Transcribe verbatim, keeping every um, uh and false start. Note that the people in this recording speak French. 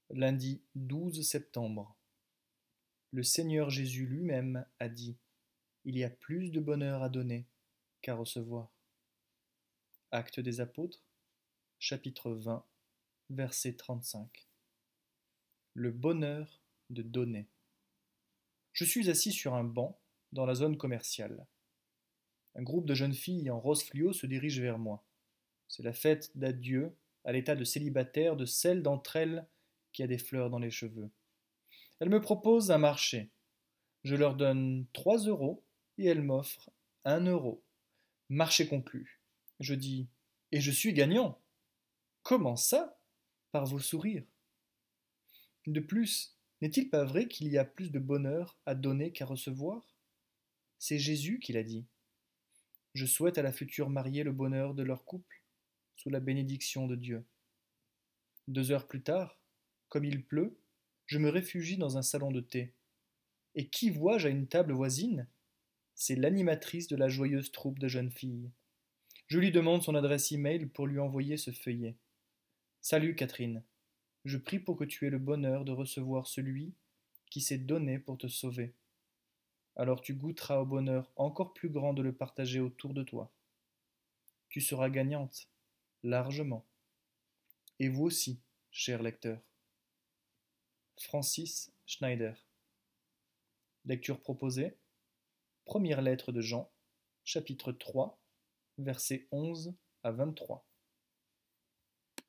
Lundi douze septembre. Le Seigneur Jésus lui-même a dit: Il y a plus de bonheur à donner qu'à recevoir. Actes des Apôtres, chapitre vingt, verset trente-cinq. Le bonheur de donner. Je suis assis sur un banc dans la zone commerciale. Un groupe de jeunes filles en rose fluo se dirige vers moi. C'est la fête d'adieu à l'état de célibataire de celle d'entre elles qui a des fleurs dans les cheveux. Elles me proposent un marché. Je leur donne trois euros et elles m'offrent un euro. Marché conclu. Je dis: Et je suis gagnant. Comment ça? Par vos sourires. De plus, n'est-il pas vrai qu'il y a plus de bonheur à donner qu'à recevoir? C'est Jésus qui l'a dit. Je souhaite à la future mariée le bonheur de leur couple, sous la bénédiction de Dieu. Deux heures plus tard, comme il pleut, je me réfugie dans un salon de thé. Et qui vois-je à une table voisine? C'est l'animatrice de la joyeuse troupe de jeunes filles. Je lui demande son adresse e-mail pour lui envoyer ce feuillet. Salut Catherine, je prie pour que tu aies le bonheur de recevoir celui qui s'est donné pour te sauver. Alors tu goûteras au bonheur encore plus grand de le partager autour de toi. Tu seras gagnante, largement. Et vous aussi, cher lecteur. Francis Schneider. Lecture proposée. Première lettre de Jean, chapitre trois, versets onze à vingt-trois.